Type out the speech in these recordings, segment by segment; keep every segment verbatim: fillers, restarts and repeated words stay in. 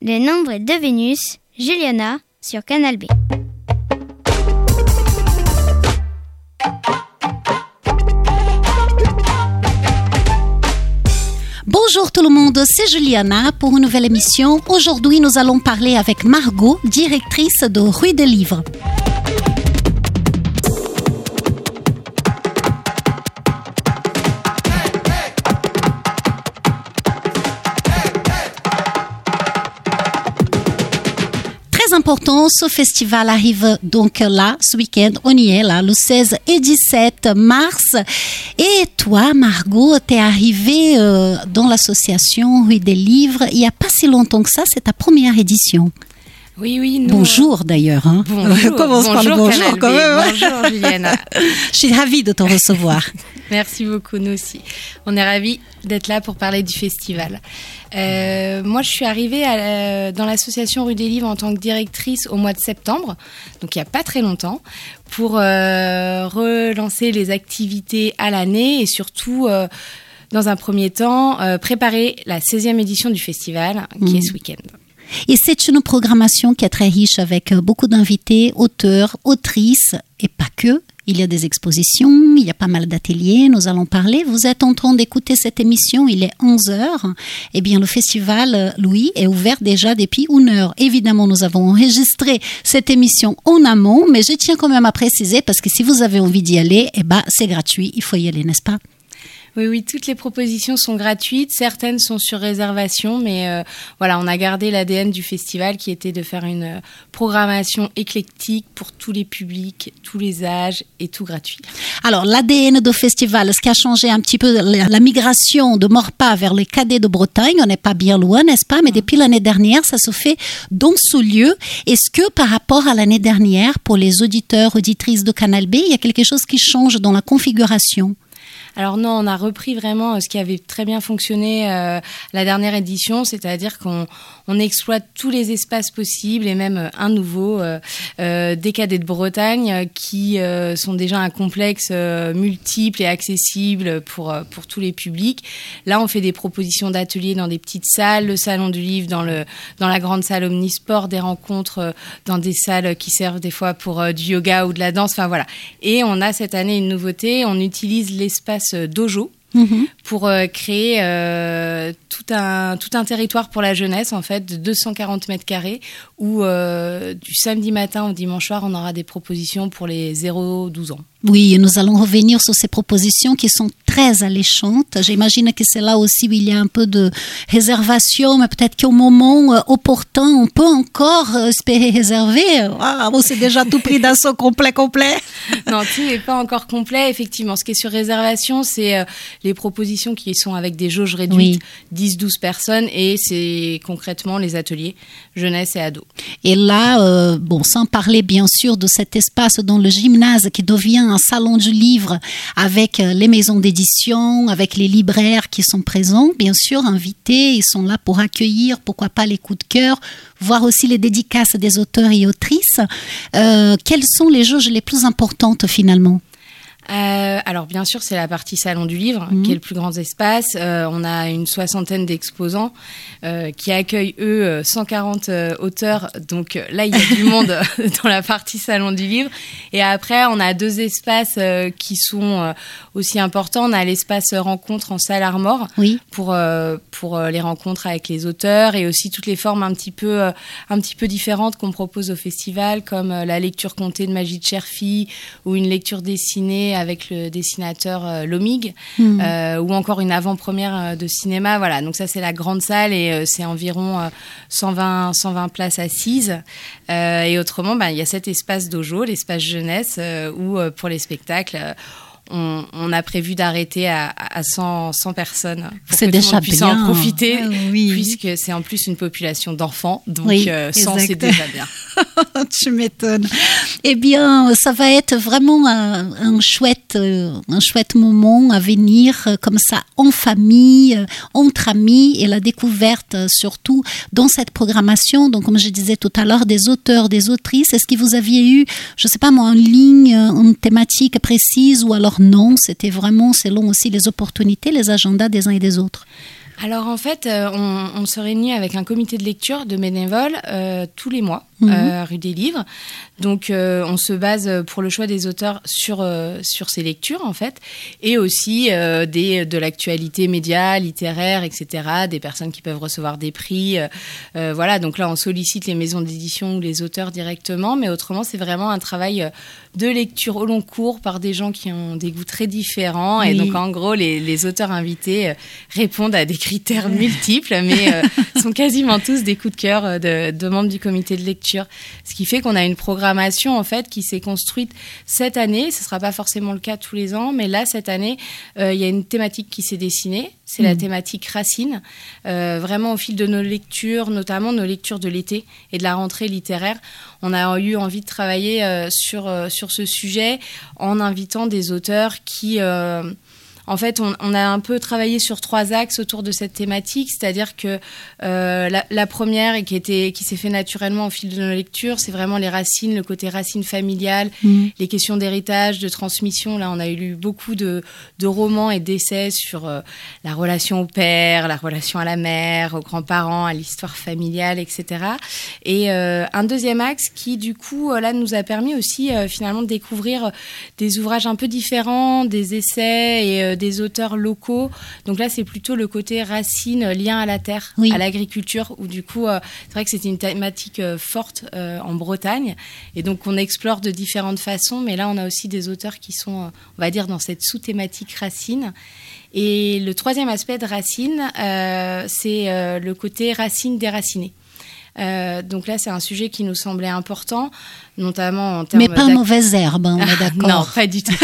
Les nombres de Vénus, Juliana, sur Canal B. Bonjour tout le monde, c'est Juliana pour une nouvelle émission. Aujourd'hui, nous allons parler avec Margot, directrice de Rue des Livres. Important, ce festival arrive donc là, ce week-end, on y est là, le seize et dix-sept mars. Et toi, Margot, t'es arrivée euh, dans l'association Rue des Livres il n'y a pas si longtemps que ça, c'est ta première édition. Oui, oui. Nous, bonjour d'ailleurs. Hein. Bonjour, Commence bonjour, par le bonjour quand même. Bonjour Juliana. Je suis ravie de te recevoir. Merci beaucoup, nous aussi. On est ravis d'être là pour parler du festival. Euh, moi, je suis arrivée à, euh, dans l'association Rue des Livres en tant que directrice au mois de septembre, donc il n'y a pas très longtemps, pour euh, relancer les activités à l'année et surtout, euh, dans un premier temps, euh, préparer la seizième édition du festival qui mmh. est ce week-end. Et c'est une programmation qui est très riche avec beaucoup d'invités, auteurs, autrices et pas que. Il y a des expositions, il y a pas mal d'ateliers, nous allons parler. Vous êtes en train d'écouter cette émission, il est onze heures. Eh bien, le festival Louis est ouvert déjà depuis une heure. Évidemment, nous avons enregistré cette émission en amont, mais je tiens quand même à préciser parce que si vous avez envie d'y aller, eh ben, c'est gratuit, il faut y aller, n'est-ce pas ? Oui, oui, toutes les propositions sont gratuites. Certaines sont sur réservation, mais euh, voilà, on a gardé l'A D N du festival qui était de faire une euh, programmation éclectique pour tous les publics, tous les âges et tout gratuit. Alors, l'A D N du festival, ce qui a changé un petit peu, la, la migration de Maurepas vers les cadets de Bretagne, on n'est pas bien loin, n'est-ce pas? Mais depuis l'année dernière, ça se fait dans ce lieu. Est-ce que par rapport à l'année dernière, pour les auditeurs, auditrices de Canal B, il y a quelque chose qui change dans la configuration? Alors non, on a repris vraiment ce qui avait très bien fonctionné euh, la dernière édition, c'est-à-dire qu'on on exploite tous les espaces possibles et même un nouveau, euh, euh, des cadets de Bretagne qui euh, sont déjà un complexe euh, multiple et accessible pour, euh, pour tous les publics. Là, on fait des propositions d'ateliers dans des petites salles, le salon du livre dans, le, dans la grande salle Omnisport, des rencontres euh, dans des salles qui servent des fois pour euh, du yoga ou de la danse, enfin voilà. Et on a cette année une nouveauté, on utilise l'espace dojo mmh. pour euh, créer euh, tout un tout un territoire pour la jeunesse en fait de deux cent quarante mètres carrés où euh, du samedi matin au dimanche soir on aura des propositions pour les zéro à douze ans. Oui, nous allons revenir sur ces propositions qui sont très alléchantes. J'imagine que c'est là aussi où il y a un peu de réservation, mais peut-être qu'au moment euh, opportun, on peut encore euh, espérer réserver. Ah, bon, c'est déjà tout pris d'un saut complet, complet. Non, tout n'est pas encore complet. Effectivement, ce qui est sur réservation, c'est euh, les propositions qui sont avec des jauges réduites, oui. dix à douze personnes, et c'est concrètement les ateliers jeunesse et ados. Et là, euh, bon, sans parler bien sûr de cet espace dans le gymnase qui devient un salon du livre avec les maisons d'édition, avec les libraires qui sont présents, bien sûr, invités. Ils sont là pour accueillir, pourquoi pas les coups de cœur, voir aussi les dédicaces des auteurs et autrices. Euh, quelles sont les jauges les plus importantes finalement ? Euh, alors bien sûr c'est la partie salon du livre mmh. qui est le plus grand espace. Euh, on a une soixantaine d'exposants euh, qui accueillent eux cent quarante euh, auteurs, donc euh, là il y a du monde dans la partie salon du livre. Et après on a deux espaces euh, qui sont euh, aussi importants. On a l'espace rencontre en salle Armor oui. pour euh, pour euh, les rencontres avec les auteurs et aussi toutes les formes un petit peu euh, un petit peu différentes qu'on propose au festival, comme euh, la lecture contée de Magid Cherfi ou une lecture dessinée avec le dessinateur euh, Lomig mmh. euh, ou encore une avant-première euh, de cinéma. Voilà, donc ça c'est la grande salle et euh, c'est environ euh, cent vingt, cent vingt places assises. Euh, et autrement, bah, il y a cet espace dojo, l'espace jeunesse, euh, où euh, pour les spectacles, euh, on, on a prévu d'arrêter à, à cent, cent personnes pour c'est que déjà tout le monde puisse bien. en profiter, ah, oui. puisque c'est en plus une population d'enfants, donc oui, euh, cent c'est déjà bien. Tu m'étonnes. Eh bien, ça va être vraiment un, un, chouette, un chouette moment à venir, comme ça, en famille, entre amis, et la découverte surtout dans cette programmation. Donc, comme je disais tout à l'heure, des auteurs, des autrices. Est-ce que vous aviez eu, je ne sais pas moi, en ligne, une thématique précise ou alors non, c'était vraiment selon aussi les opportunités, les agendas des uns et des autres? Alors en fait, euh, on, on se réunit avec un comité de lecture de bénévoles euh, tous les mois, Mmh. euh, rue des Livres. Donc euh, on se base pour le choix des auteurs sur, euh, sur ces lectures en fait, et aussi euh, des, de l'actualité média, littéraire, et cetera, des personnes qui peuvent recevoir des prix. Euh, euh, voilà, donc là on sollicite les maisons d'édition ou les auteurs directement, mais autrement c'est vraiment un travail de lecture au long cours par des gens qui ont des goûts très différents. Oui. Et donc en gros les, les auteurs invités répondent à des critères multiples, mais euh, sont quasiment tous des coups de cœur de, de membres du comité de lecture. Ce qui fait qu'on a une programmation en fait qui s'est construite cette année. Ce ne sera pas forcément le cas tous les ans, mais là cette année, euh, il y a une thématique qui s'est dessinée. C'est mmh. la thématique Racine. Euh, vraiment au fil de nos lectures, notamment nos lectures de l'été et de la rentrée littéraire, on a eu envie de travailler euh, sur euh, sur ce sujet en invitant des auteurs qui euh, En fait, on, on a un peu travaillé sur trois axes autour de cette thématique, c'est-à-dire que euh, la, la première, et qui, était, qui s'est fait naturellement au fil de nos lectures, c'est vraiment les racines, le côté racines familiales, mmh. les questions d'héritage, de transmission. Là, on a lu beaucoup de, de romans et d'essais sur euh, la relation au père, la relation à la mère, aux grands-parents, à l'histoire familiale, et cetera. Et euh, un deuxième axe qui, du coup, là, nous a permis aussi, euh, finalement, de découvrir des ouvrages un peu différents, des essais et euh, des auteurs locaux. Donc là, c'est plutôt le côté racine, lien à la terre, oui. à l'agriculture, où du coup, euh, c'est vrai que c'était une thématique euh, forte euh, en Bretagne. Et donc, on explore de différentes façons. Mais là, on a aussi des auteurs qui sont, euh, on va dire, dans cette sous-thématique racine. Et le troisième aspect de racine, euh, c'est euh, le côté racine déracinée. Euh, donc là, c'est un sujet qui nous semblait important, notamment en termes... Mais pas mauvaise herbe, hein, on est d'accord. Non, pas du tout.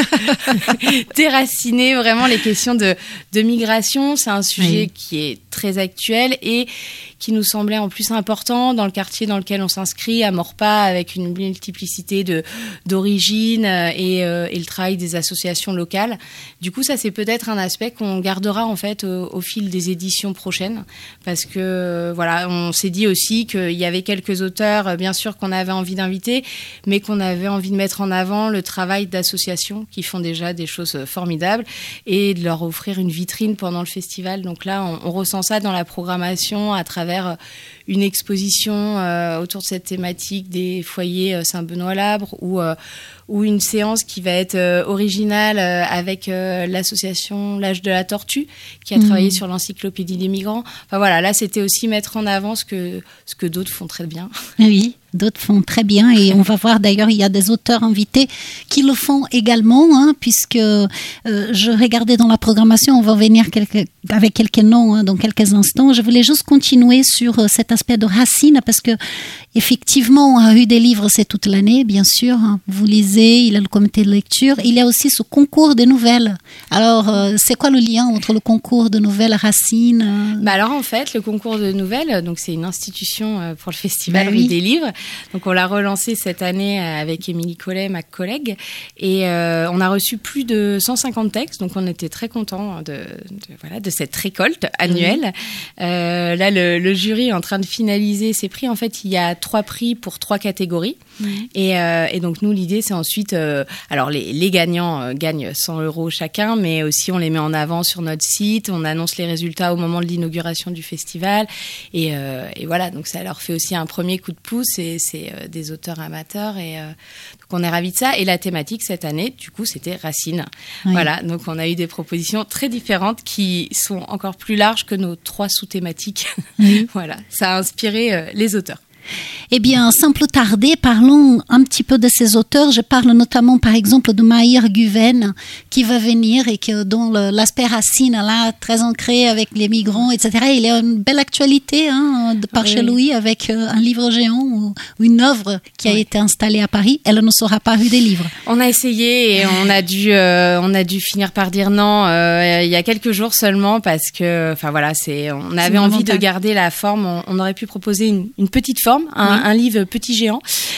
Déraciner vraiment les questions de, de migration, c'est un sujet oui. qui est très actuel et qui nous semblait en plus important dans le quartier dans lequel on s'inscrit, à Maurepas, avec une multiplicité de, d'origines et, euh, et le travail des associations locales. Du coup, ça, c'est peut-être un aspect qu'on gardera en fait au, au fil des éditions prochaines, parce que voilà, on s'est dit aussi qu'il y avait quelques auteurs, bien sûr, qu'on avait envie d'inviter, mais qu'on avait envie de mettre en avant le travail d'associations qui font déjà des choses formidables et de leur offrir une vitrine pendant le festival. Donc là, on, on ressent ça dans la programmation à travers une exposition euh, autour de cette thématique des foyers Saint-Benoît-Labre ou, euh, ou une séance qui va être euh, originale euh, avec euh, l'association L'Âge de la Tortue qui a mmh. travaillé sur l'encyclopédie des migrants. Enfin voilà, là c'était aussi mettre en avant ce que, ce que d'autres font très bien. Oui. D'autres font très bien et on va voir d'ailleurs, il y a des auteurs invités qui le font également, hein, puisque euh, je regardais dans la programmation, on va venir quelques, avec quelques noms hein, dans quelques instants. Je voulais juste continuer sur euh, cet aspect de racine parce que effectivement, à Rue des Livres, c'est toute l'année, bien sûr. Hein. Vous lisez, il y a le comité de lecture. Il y a aussi ce concours des nouvelles. Alors, euh, c'est quoi le lien entre le concours de nouvelles Racine euh... bah Alors, en fait, le concours de nouvelles, donc c'est une institution pour le festival bah, Rue oui. des Livres. Donc, on l'a relancé cette année avec Émilie Collet, ma collègue. Et euh, on a reçu plus de cent cinquante textes. Donc, on était très contents de, de, voilà, de cette récolte annuelle. Mmh. Euh, là, le, le jury est en train de finaliser ses prix. En fait, il y a trois prix pour trois catégories. Mmh. Et, euh, et donc, nous, l'idée, c'est ensuite... Euh, alors, les, les gagnants euh, gagnent cent euros chacun, mais aussi, on les met en avant sur notre site. On annonce les résultats au moment de l'inauguration du festival. Et, euh, et voilà, donc ça leur fait aussi un premier coup de pouce. Et c'est euh, des auteurs amateurs. Et euh, donc, on est ravis de ça. Et la thématique, cette année, du coup, c'était Racine. Oui. Voilà, donc on a eu des propositions très différentes qui sont encore plus larges que nos trois sous-thématiques. Oui. Voilà, ça a inspiré euh, les auteurs. Eh bien, sans plus tarder, parlons un petit peu de ces auteurs. Je parle notamment, par exemple, de Maïr Guven, qui va venir et que, dont le, l'aspect racine, là, très ancré avec les migrants, et cetera. Il y a une belle actualité hein, de par oui. chez Louis avec euh, un livre géant ou, ou une œuvre qui a oui. été installée à Paris. Elle ne sera pas Rue des Livres. On a essayé et on a dû, euh, on a dû finir par dire non euh, il y a quelques jours seulement parce que, enfin voilà, c'est, on avait c'est envie de garder la forme. On, on aurait pu proposer une, une petite forme. Un, oui. un livre petit géant,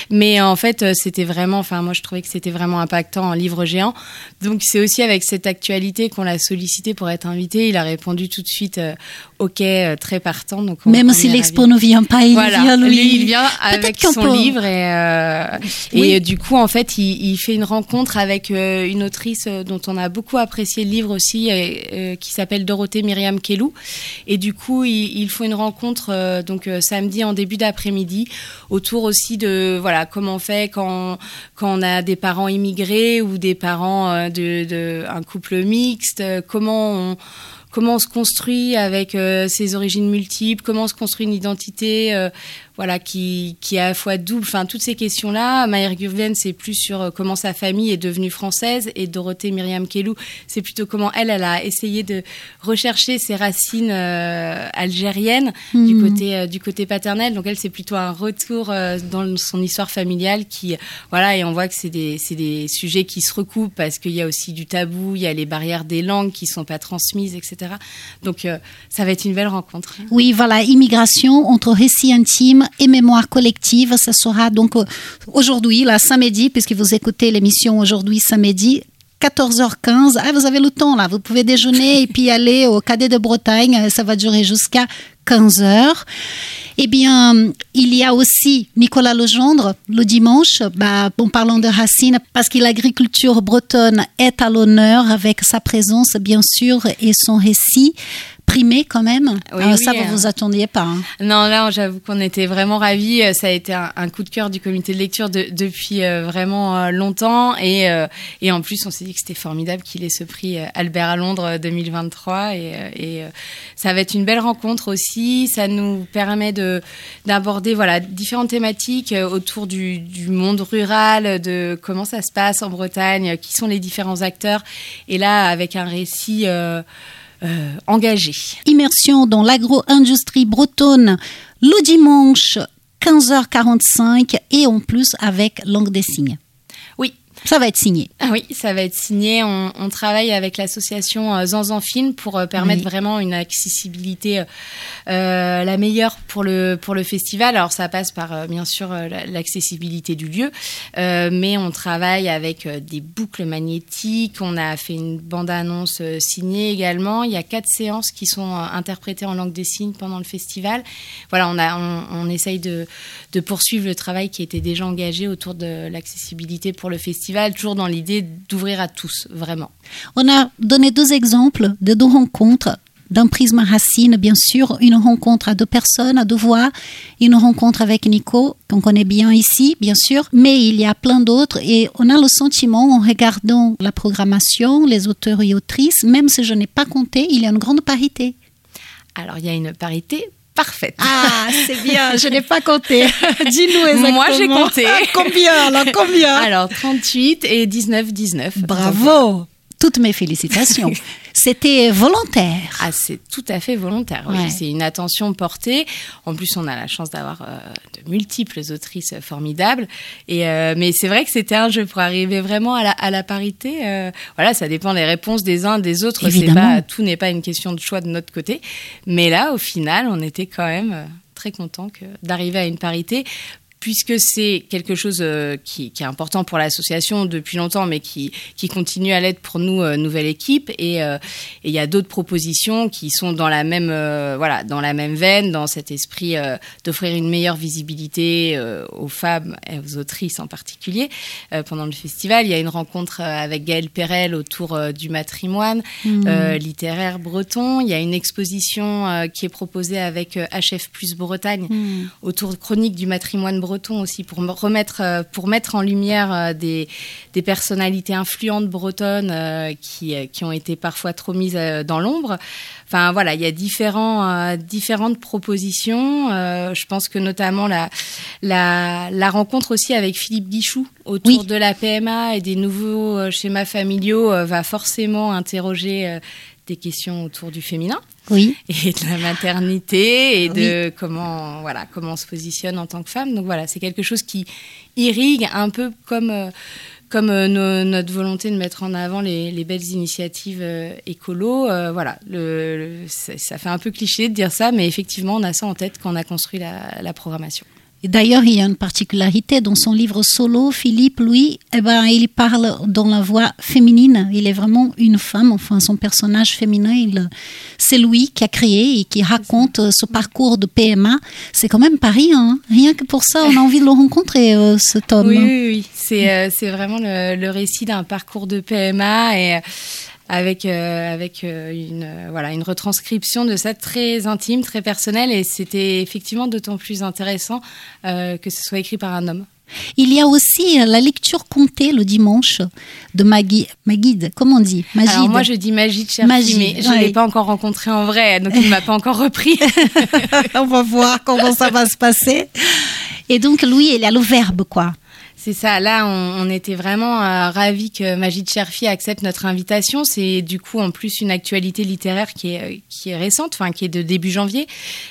Mais en fait, c'était vraiment, enfin moi je trouvais que c'était vraiment impactant en livre géant. Donc c'est aussi avec cette actualité qu'on l'a sollicité pour être invité. Il a répondu tout de suite euh, OK, euh, très partant. Donc on, même on si l'expo ne vient pas, il voilà. vient lui. lui. Il vient avec son peut... livre et euh, oui. et du coup en fait il, il fait une rencontre avec euh, une autrice dont on a beaucoup apprécié le livre aussi, euh, euh, qui s'appelle Dorothée Myriam Kellou. Et du coup ils, ils font une rencontre euh, donc euh, samedi en début d'après-midi autour aussi de voilà comment on fait quand quand on a des parents immigrés ou des parents euh, de, de un couple mixte, euh, comment on comment on se construit avec euh, ses origines multiples, comment on se construit une identité euh, voilà, qui, qui est à la fois double. Enfin, toutes ces questions-là. Maher Gurven, c'est plus sur euh, comment sa famille est devenue française, et Dorothée Myriam Kellou, c'est plutôt comment elle, elle a essayé de rechercher ses racines euh, algériennes mmh. du côté euh, du côté paternel. Donc elle, c'est plutôt un retour euh, dans son histoire familiale qui, voilà, et on voit que c'est des c'est des sujets qui se recoupent parce qu'il y a aussi du tabou, il y a les barrières des langues qui sont pas transmises, et cetera. Donc euh, ça va être une belle rencontre. Oui, voilà, immigration entre récits intimes et mémoire collective. Ça sera donc aujourd'hui, là, samedi, puisque vous écoutez l'émission aujourd'hui, samedi, quatorze heures quinze. Ah, vous avez le temps, là. Vous pouvez déjeuner et puis aller au Cadet de Bretagne. Ça va durer jusqu'à quinze heures. Eh bien, il y a aussi Nicolas Legendre, le dimanche, bah, en parlant de racines, parce que l'agriculture bretonne est à l'honneur avec sa présence, bien sûr, et son récit. Primé quand même. Oui, euh, oui, ça, vous ne vous attendiez pas. Hein. Non, là, j'avoue qu'on était vraiment ravis. Ça a été un, un coup de cœur du comité de lecture de, depuis euh, vraiment euh, longtemps. Et, euh, et en plus, on s'est dit que c'était formidable qu'il ait ce prix euh, Albert à Londres deux mille vingt-trois. Et, euh, et euh, ça va être une belle rencontre aussi. Ça nous permet de, d'aborder voilà, différentes thématiques euh, autour du, du monde rural, de comment ça se passe en Bretagne, qui sont les différents acteurs. Et là, avec un récit... Euh, Euh, engagé. Immersion dans l'agro-industrie bretonne le dimanche quinze heures quarante-cinq et en plus avec langue des signes. Oui. Ça va être signé. Ah oui, ça va être signé. On, on travaille avec l'association euh, Zanzan Film pour euh, permettre oui. vraiment une accessibilité euh, la meilleure pour le, pour le festival. Alors ça passe par euh, bien sûr euh, l'accessibilité du lieu, euh, mais on travaille avec euh, des boucles magnétiques. On a fait une bande-annonce euh, signée également. Il y a quatre séances qui sont euh, interprétées en langue des signes pendant le festival. Voilà, on, a, on, on essaye de, de poursuivre le travail qui était déjà engagé autour de l'accessibilité pour le festival. Toujours dans l'idée d'ouvrir à tous, vraiment. On a donné deux exemples de deux rencontres d'un prisme racine, bien sûr, une rencontre à deux personnes, à deux voix, une rencontre avec Nico, qu'on connaît bien ici, bien sûr, mais il y a plein d'autres et on a le sentiment, en regardant la programmation, les auteurs et autrices, même si je n'ai pas compté, il y a une grande parité. Alors, il y a une parité parfaite. Ah, c'est bien, je n'ai pas compté. Dis-nous exactement. Moi, j'ai compté. Ah, combien, alors, combien? Alors, trente-huit et dix-neuf, dix-neuf. Bravo. Toutes mes félicitations. C'était volontaire. Ah, c'est tout à fait volontaire. Oui. Ouais. C'est une attention portée. En plus, on a la chance d'avoir euh, de multiples autrices formidables. Et euh, mais c'est vrai que c'était un jeu pour arriver vraiment à la, à la parité. Euh, voilà, ça dépend des réponses des uns des autres. Évidemment. C'est pas, tout n'est pas une question de choix de notre côté. Mais là, au final, on était quand même euh, très contents que, d'arriver à une parité. Puisque c'est quelque chose euh, qui, qui est important pour l'association depuis longtemps, mais qui, qui continue à l'être pour nous, euh, nouvelle équipe. Et il euh, y a d'autres propositions qui sont dans la même, euh, voilà, dans la même veine, dans cet esprit euh, d'offrir une meilleure visibilité euh, aux femmes et aux autrices en particulier. Euh, pendant le festival, il y a une rencontre avec Gaëlle Perel autour euh, du matrimoine mmh. euh, littéraire breton. Il y a une exposition euh, qui est proposée avec euh, H F plus Bretagne mmh. autour de chroniques du matrimoine breton. breton aussi, pour remettre, pour mettre en lumière des, des personnalités influentes bretonnes euh, qui, qui ont été parfois trop mises dans l'ombre. Enfin, voilà, il y a différents, euh, différentes propositions. Euh, je pense que notamment la, la, la rencontre aussi avec Philippe Guichou autour oui. de la P M A et des nouveaux euh, schémas familiaux euh, va forcément interroger euh, des questions autour du féminin. Oui. Et de la maternité et de oui. comment, voilà, comment on se positionne en tant que femme. Donc voilà, c'est quelque chose qui irrigue un peu comme, euh, comme euh, no, notre volonté de mettre en avant les, les belles initiatives euh, écolo. Euh, voilà, le, le, ça fait un peu cliché de dire ça, mais effectivement, on a ça en tête quand on a construit la, la programmation. Et d'ailleurs, il y a une particularité dans son livre solo, Philippe, lui, eh ben, il parle dans la voix féminine. Il est vraiment une femme, enfin, son personnage féminin, il, c'est lui qui a créé et qui raconte ce parcours de P M A. C'est quand même pas rien, hein. Rien que pour ça, on a envie de le rencontrer, euh, cet homme. Oui, oui, oui. C'est, euh, c'est vraiment le, le récit d'un parcours de P M A et avec euh, avec euh, une euh, voilà une retranscription de ça très intime, très personnelle, et c'était effectivement d'autant plus intéressant euh, que ce soit écrit par un homme. Il y a aussi la lecture comptée le dimanche de Magui, Magid, comment on dit Magid. Alors moi je dis Magid Cherfi, mais je ne ouais. l'ai pas encore rencontré en vrai, donc il ne m'a pas encore repris. On va voir comment ça va se passer. Et donc lui, il a le verbe, quoi. C'est ça, là on, on était vraiment euh, ravis que Magid Cherfi accepte notre invitation. C'est du coup en plus une actualité littéraire qui est, qui est récente, enfin qui est de début janvier.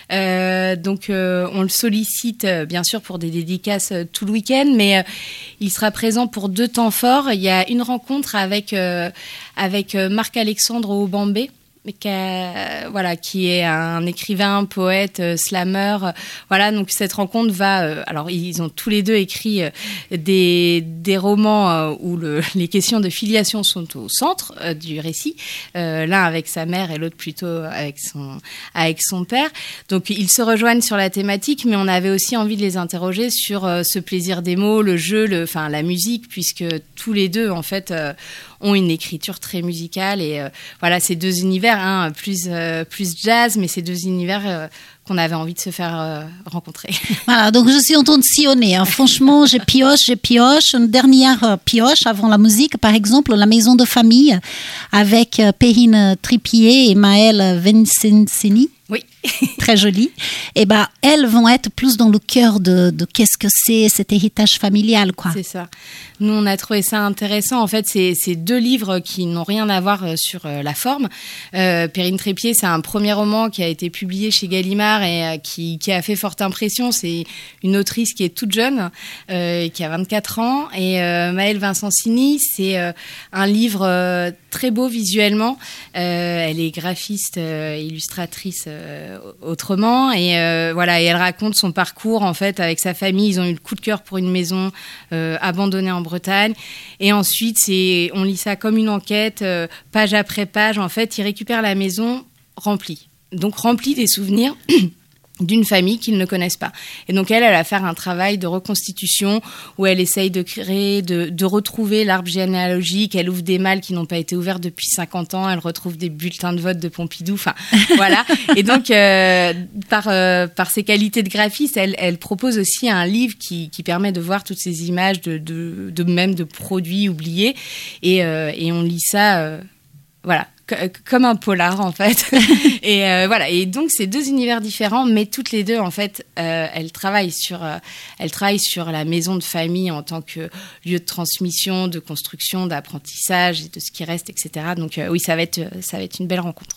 Euh, donc euh, on le sollicite euh, bien sûr pour des dédicaces euh, tout le week-end, mais euh, il sera présent pour deux temps forts. Il y a une rencontre avec, euh, avec euh, Marc-Alexandre Aubambé, Qui, a, voilà, qui est un écrivain, poète, euh, slammer. Euh, voilà, donc cette rencontre va... Euh, alors, ils ont tous les deux écrit euh, des, des romans euh, où le, les questions de filiation sont au centre euh, du récit. Euh, l'un avec sa mère et l'autre plutôt avec son, avec son père. Donc, ils se rejoignent sur la thématique, mais on avait aussi envie de les interroger sur euh, ce plaisir des mots, le jeu, le, enfin, la musique, puisque tous les deux, en fait... Euh, ont une écriture très musicale et euh, voilà, ces deux univers, hein, plus, euh, plus jazz, mais ces deux univers euh, qu'on avait envie de se faire euh, rencontrer. Voilà, donc je suis en train de sillonner, hein. Franchement, je pioche, je pioche. Une dernière pioche avant la musique, par exemple, La Maison de Famille avec Perrine Tripier et Maëlle Vincenzini. Oui. Très jolie. Et ben, elles vont être plus dans le cœur de, de qu'est-ce que c'est cet héritage familial, quoi. C'est ça. Nous, on a trouvé ça intéressant. En fait, c'est, c'est deux livres qui n'ont rien à voir sur euh, la forme. Euh, Perrine Trépied, c'est un premier roman qui a été publié chez Gallimard et euh, qui, qui a fait forte impression. C'est une autrice qui est toute jeune, euh, qui a vingt-quatre ans. Et euh, Maëlle Vincenzini, c'est euh, un livre euh, très beau visuellement. Euh, elle est graphiste, euh, illustratrice euh, autrement. Et euh, voilà, et elle raconte son parcours en fait avec sa famille. Ils ont eu le coup de cœur pour une maison euh, abandonnée en Bretagne. Et ensuite, c'est, on lit ça comme une enquête, euh, page après page. En fait, ils récupèrent la maison remplie. Donc remplie des souvenirs d'une famille qu'ils ne connaissent pas. Et donc elle, elle va faire un travail de reconstitution où elle essaye de créer, de, de retrouver l'arbre généalogique. Elle ouvre des malles qui n'ont pas été ouverts depuis cinquante ans. Elle retrouve des bulletins de vote de Pompidou. Enfin, voilà. Et donc, euh, par, euh, par ses qualités de graphiste, elle, elle propose aussi un livre qui, qui permet de voir toutes ces images de, de, de même de produits oubliés. Et, euh, et on lit ça, euh, voilà. Comme un polar en fait. Et euh, voilà, et donc c'est deux univers différents, mais toutes les deux en fait euh, elles travaillent sur euh, elles travaillent sur la maison de famille en tant que lieu de transmission, de construction, d'apprentissage et de ce qui reste, etc. Donc euh, oui, ça va être ça va être une belle rencontre.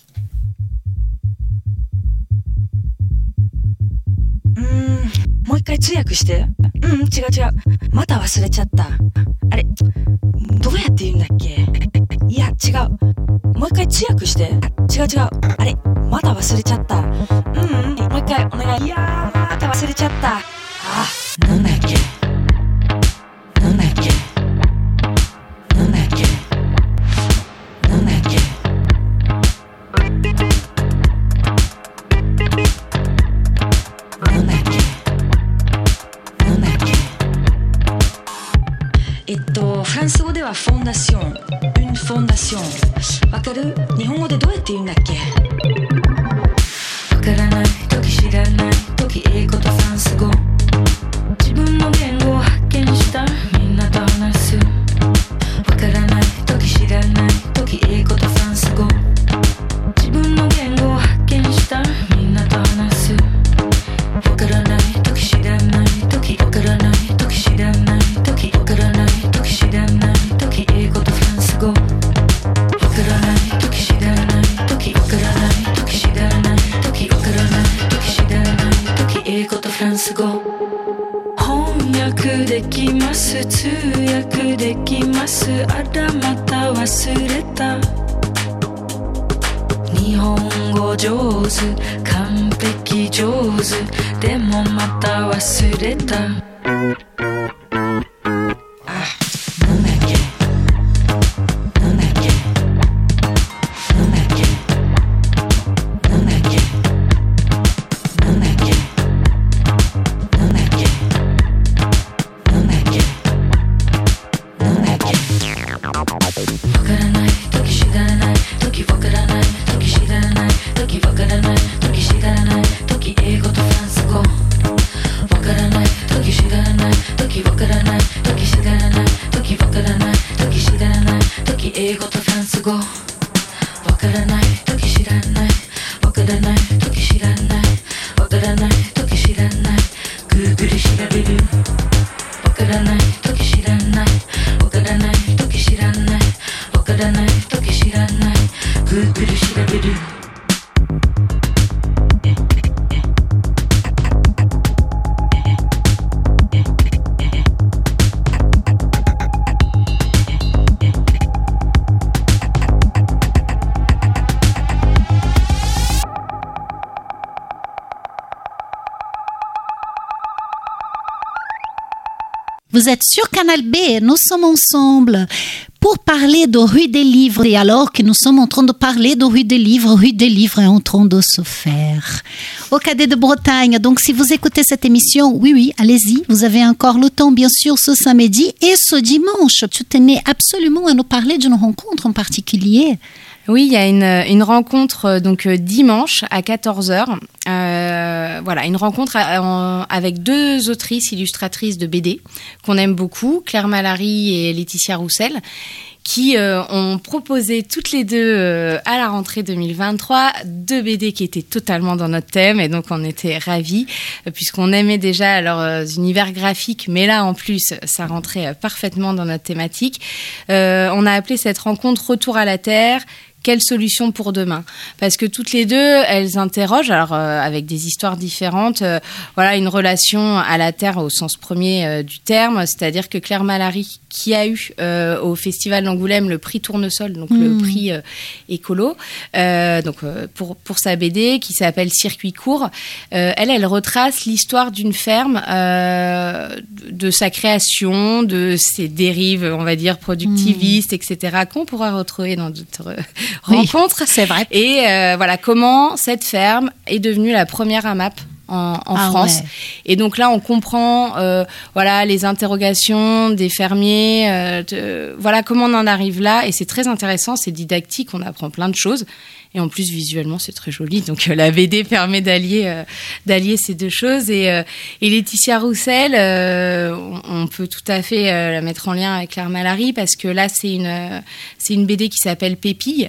Mmh, もう一回通訳して。うん、違う違う。また忘れちゃった。あれ、どうやって言うんだっけ？いや、違う。もう一回通訳して。違う違う。あれ、また忘れちゃった。うん、うん、もう一回お願い。いやー、また忘れちゃった。あ、なんだっけ？なんだっけ？なんだっけ？なんだっけ？なんだっけ？なんだっけ？えっと、フランス語ではフォンダション。une fondation わかる？日本語でどうやって言うんだっけ？わからない時知らない時英語とフランス語自分の言語を発見したみんなと話すわからない時知らない時英語とフランス語自分の言語を発見したみんなと話すわからない時知らない時わからない時知らない時わからない時知らない時英語とフランス語わからない時知らない時わからない時知らない時わからない時知らない時英語とフランス語翻訳できます通訳できますあらまた忘れた日日本語上手完璧上手でもまた忘れた Vous êtes sur Canal B, nous sommes ensemble pour parler de Rue des Livres. Et alors que nous sommes en train de parler de Rue des Livres, Rue des Livres est en train de se faire au Cadet de Bretagne. Donc si vous écoutez cette émission, oui, oui, allez-y, vous avez encore le temps, bien sûr, ce samedi et ce dimanche. Tu tenais absolument à nous parler d'une rencontre en particulier. Oui, il y a une, une rencontre donc dimanche à quatorze heures. Euh, voilà, une rencontre à, en, avec deux autrices illustratrices de B D qu'on aime beaucoup, Claire Malary et Laetitia Roussel, qui euh, ont proposé toutes les deux euh, à la rentrée deux mille vingt-trois deux B D qui étaient totalement dans notre thème et donc on était ravis euh, puisqu'on aimait déjà leurs euh, univers graphiques, mais là en plus ça rentrait euh, parfaitement dans notre thématique. Euh, on a appelé cette rencontre Retour à la Terre. Quelle solution pour demain ? Parce que toutes les deux, elles interrogent, alors euh, avec des histoires différentes, euh, voilà, une relation à la terre au sens premier euh, du terme, c'est-à-dire que Claire Malary, qui a eu euh, au Festival d'Angoulême le prix Tournesol, donc mmh. le prix euh, écolo, euh, donc euh, pour pour sa B D qui s'appelle Circuit court, euh, elle, elle retrace l'histoire d'une ferme, euh, de sa création, de ses dérives, on va dire productivistes, mmh. et cetera, qu'on pourra retrouver dans d'autres rencontre, oui, c'est vrai. Et euh, voilà comment cette ferme est devenue la première A M A P en, en ah France. Ouais. Et donc là, on comprend euh, voilà les interrogations des fermiers, euh, de, voilà comment on en arrive là. Et c'est très intéressant, c'est didactique, on apprend plein de choses. Et en plus, visuellement, c'est très joli. Donc, euh, la B D permet d'allier, euh, d'allier ces deux choses. Et, euh, et Laetitia Roussel, euh, on, on peut tout à fait euh, la mettre en lien avec Claire Malary parce que là, c'est une, euh, c'est une B D qui s'appelle Pépille.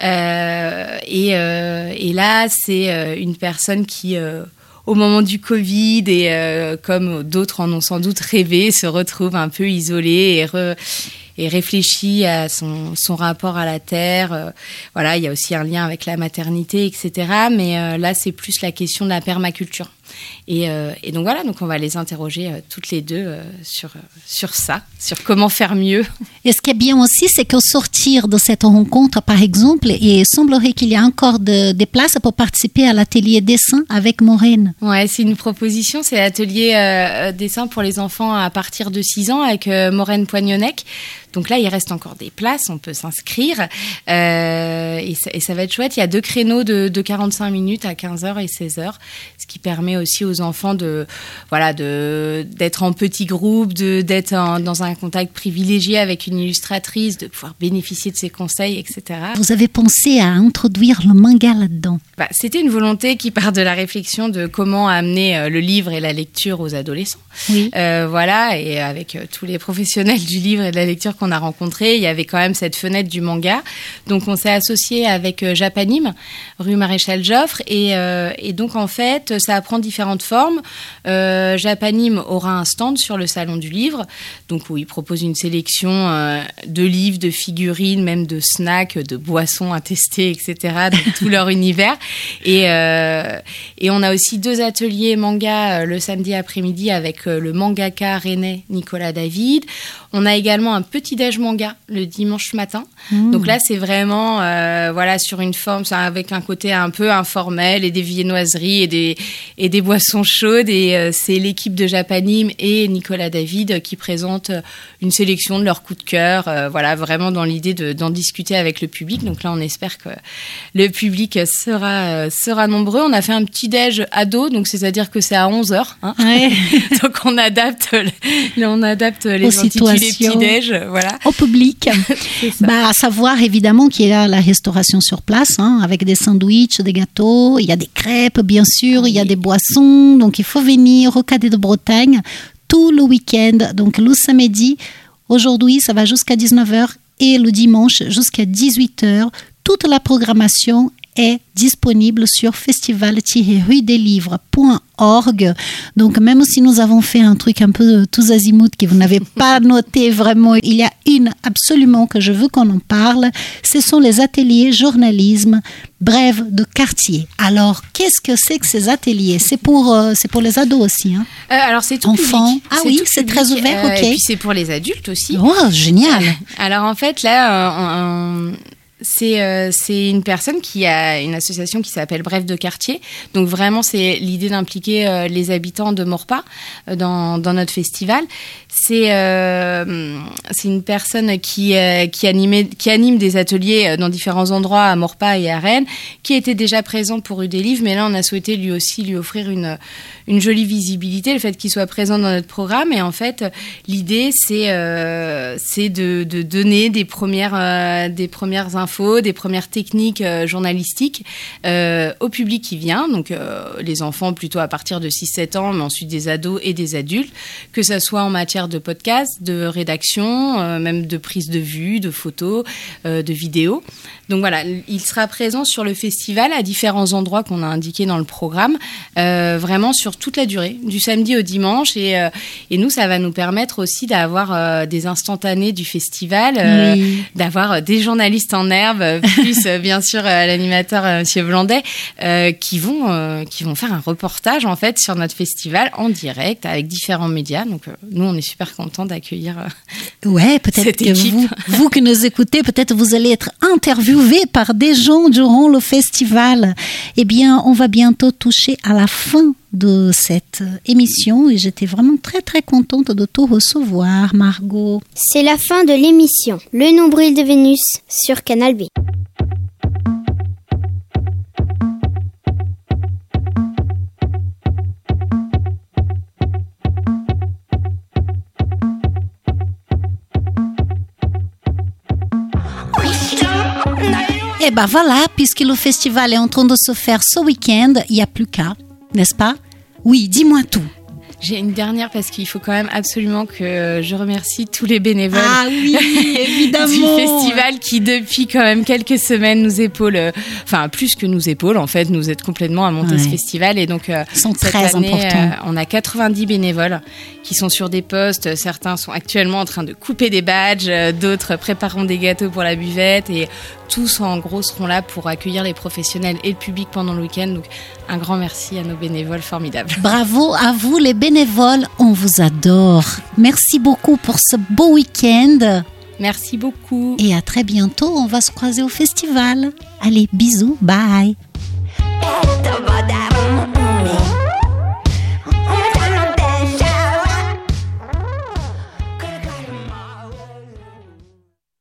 Euh, et, euh, et là, c'est euh, une personne qui... Euh, au moment du Covid et euh, comme d'autres en ont sans doute rêvé, se retrouve un peu isolée et, re, et réfléchit à son, son rapport à la terre. Euh, voilà, il y a aussi un lien avec la maternité, et cetera. Mais euh, là, c'est plus la question de la permaculture. Et, euh, et donc voilà, donc on va les interroger euh, toutes les deux euh, sur, euh, sur ça, sur comment faire mieux. Et ce qui est bien aussi, c'est qu'au sortir de cette rencontre, par exemple, il semblerait qu'il y a encore de, des places pour participer à l'atelier dessin avec Maureen. Ouais, c'est une proposition, c'est l'atelier euh, dessin pour les enfants à partir de six ans avec euh, Maureen Poignonnec. Donc là, il reste encore des places, on peut s'inscrire euh, et, ça, et ça va être chouette. Il y a deux créneaux de, de quarante-cinq minutes à quinze heures et seize heures, ce qui permet aussi aux enfants de, voilà, de, d'être en petit groupe, de, d'être en, dans un contact privilégié avec une illustratrice, de pouvoir bénéficier de ses conseils, et cetera. Vous avez pensé à introduire le manga là-dedans ? Bah, c'était une volonté qui part de la réflexion de comment amener euh, le livre et la lecture aux adolescents. Oui. Euh, voilà, et avec euh, tous les professionnels du livre et de la lecture qu'on a rencontrés, il y avait quand même cette fenêtre du manga. Donc on s'est associé avec euh, Japanime, rue Maréchal Joffre, et, euh, et donc en fait, ça apprend différentes différentes formes. Euh, Japanime aura un stand sur le salon du livre, donc où il propose une sélection euh, de livres, de figurines, même de snacks, de boissons à tester, et cetera, de tout leur univers. Et, euh, et on a aussi deux ateliers manga euh, le samedi après-midi avec euh, le mangaka rennais Nicolas David. On a également un petit-déj manga le dimanche matin. Mmh. Donc là, c'est vraiment euh, voilà, sur une forme, avec un côté un peu informel et des viennoiseries et des, et des boissons chaudes. Et euh, c'est l'équipe de Japanime et Nicolas David qui présentent une sélection de leurs coups de cœur. Euh, voilà, vraiment dans l'idée de, d'en discuter avec le public. Donc là, on espère que le public sera, sera nombreux. On a fait un petit-déj ado, donc c'est-à-dire que c'est à onze heures. Hein. Ouais. Donc on adapte, on adapte les intitulés petit-déj, voilà. Au public. Bah, à savoir évidemment qu'il y a la restauration sur place, hein, avec des sandwichs, des gâteaux, il y a des crêpes bien sûr, oui. Il y a des boissons, donc il faut venir au Cadet de Bretagne tout le week-end, donc le samedi, aujourd'hui ça va jusqu'à dix-neuf heures et le dimanche jusqu'à dix-huit heures. Toute la programmation est disponible sur festival tiret rue des livres point org. Donc même si nous avons fait un truc un peu tous azimuts que vous n'avez pas noté vraiment, il y a une absolument que je veux qu'on en parle, ce sont les ateliers journalisme brève de quartier. Alors qu'est-ce que c'est que ces ateliers? C'est pour, euh, c'est pour les ados aussi, hein? euh, Alors c'est tout enfants. Public. Ah c'est oui, tout c'est public. très ouvert, euh, ok. Et puis c'est pour les adultes aussi. Oh, génial. Alors en fait là, on, on, C'est, euh, c'est une personne qui a une association qui s'appelle Bref de quartier. Donc vraiment, c'est l'idée d'impliquer euh, les habitants de Maurepas euh, dans, dans notre festival. C'est, euh, c'est une personne qui, euh, qui, animait, qui anime des ateliers dans différents endroits à Maurepas et à Rennes, qui était déjà présent pour Rue des Livres, mais là, on a souhaité lui aussi lui offrir une, une jolie visibilité, le fait qu'il soit présent dans notre programme. Et en fait, l'idée, c'est, euh, c'est de, de donner des premières, euh, des premières infos, des premières techniques euh, journalistiques euh, au public qui vient, donc euh, les enfants plutôt à partir de six sept ans, mais ensuite des ados et des adultes, que ça soit en matière de podcast, de rédaction, euh, même de prise de vue, de photos, euh, de vidéos. Donc voilà, il sera présent sur le festival à différents endroits qu'on a indiqués dans le programme, euh, vraiment sur toute la durée, du samedi au dimanche. Et, euh, et nous, ça va nous permettre aussi d'avoir euh, des instantanés du festival, euh, oui. d'avoir des journalistes en herbe, plus euh, bien sûr euh, l'animateur euh, Monsieur Blandet, euh, qui vont euh, qui vont faire un reportage en fait sur notre festival en direct avec différents médias. Donc euh, nous, on est super contents d'accueillir. Euh, ouais, peut-être cette que équipe. vous, vous qui nous écoutez, peut-être vous allez être interviewé par des gens durant le festival. Eh bien, on va bientôt toucher à la fin de cette émission et j'étais vraiment très très contente de te recevoir, Margot. C'est la fin de l'émission Le Nombril de Vénus sur Canal B. Et ben voilà, puisque le festival est en train de se faire ce week-end, il n'y a plus qu'à, n'est-ce pas? Oui, dis-moi tout. J'ai une dernière parce qu'il faut quand même absolument que je remercie tous les bénévoles ah oui, évidemment. du festival qui depuis quand même quelques semaines nous épaulent, enfin plus que nous épaulent en fait, nous aident complètement à monter ouais. ce festival. Et donc euh, sont cette très année, importants. Euh, on a quatre-vingt-dix bénévoles qui sont sur des postes. Certains sont actuellement en train de couper des badges, d'autres prépareront des gâteaux pour la buvette et tous en gros seront là pour accueillir les professionnels et le public pendant le week-end. Donc un grand merci à nos bénévoles formidables. Bravo à vous les bénévoles, on vous adore. Merci beaucoup pour ce beau week-end. Merci beaucoup. Et à très bientôt, on va se croiser au festival. Allez, bisous, bye.